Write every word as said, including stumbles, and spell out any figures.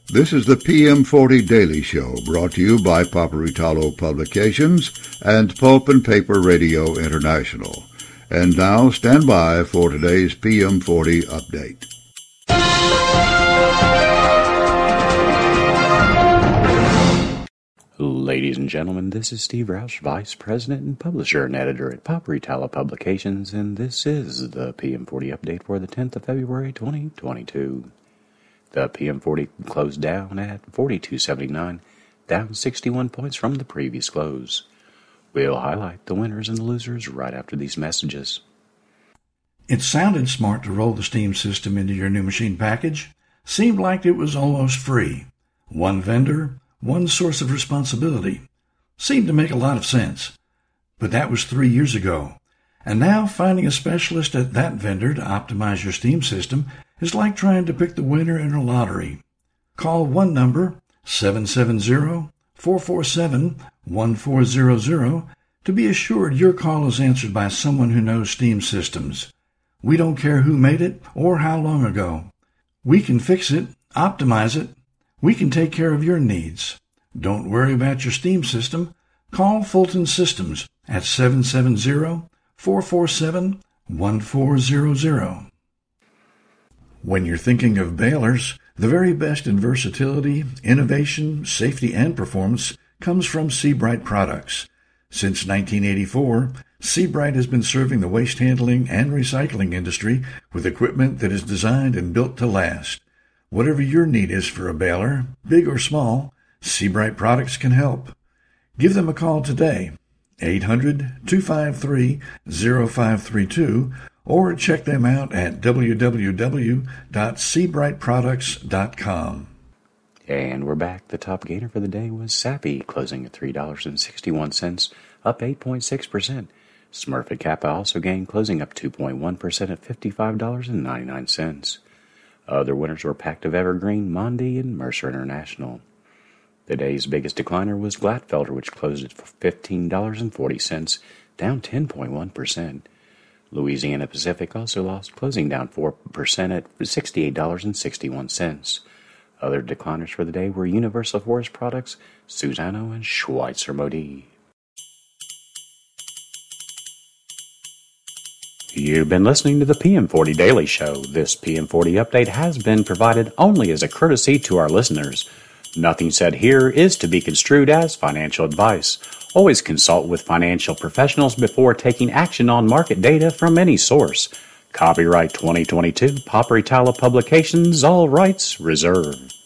This is the P M forty Daily Show, brought to you by Paperitalo Publications and Pulp and Paper Radio International. And now, stand by for today's P M forty update. Ladies and gentlemen, this is Steve Roush, Vice President and Publisher and Editor at Paperitalo Publications, and this is the P M forty update for the tenth of February, twenty twenty-two. The P M forty closed down at forty-two seventy-nine, down sixty-one points from the previous close. We'll highlight the winners and the losers right after these messages. It sounded smart to roll the Steam system into your new machine package. Seemed like it was almost free. One vendor, one source of responsibility. Seemed to make a lot of sense. But that was three years ago. And now finding a specialist at that vendor to optimize your Steam system is like trying to pick the winner in a lottery. Call one number, seven seven zero, four four seven, one four zero zero, to be assured your call is answered by someone who knows Steam systems. We don't care who made it or how long ago. We can fix it, optimize it. We can take care of your needs. Don't worry about your Steam system. Call Fulton Systems at seven seven zero, four four seven, one four zero zero. When you're thinking of balers, the very best in versatility, innovation, safety, and performance comes from Seabright products. Since nineteen eighty-four, Seabright has been serving the waste handling and recycling industry with equipment that is designed and built to last. Whatever your need is for a baler, big or small, Seabright products can help. Give them a call today, eight hundred, two five three, zero five three two, or check them out at w w w dot seabright products dot com. And we're back. The top gainer for the day was Sappi, closing at three dollars and sixty-one cents, up eight point six percent. Smurfit Kappa also gained, closing up two point one percent at fifty-five dollars and ninety-nine cents. Other winners were Pactiv Evergreen, Mondi, and Mercer International. The day's biggest decliner was Glatfelter, which closed at fifteen dollars and forty cents, down ten point one percent. Louisiana Pacific also lost, closing down four percent at sixty-eight dollars and sixty-one cents. Other decliners for the day were Universal Forest Products, Suzano, and Schweitzer Modi. You've been listening to the P M forty Daily Show. This P M forty update has been provided only as a courtesy to our listeners. Nothing said here is to be construed as financial advice. Always consult with financial professionals before taking action on market data from any source. Copyright twenty twenty-two, Paperitalo Publications, all rights reserved.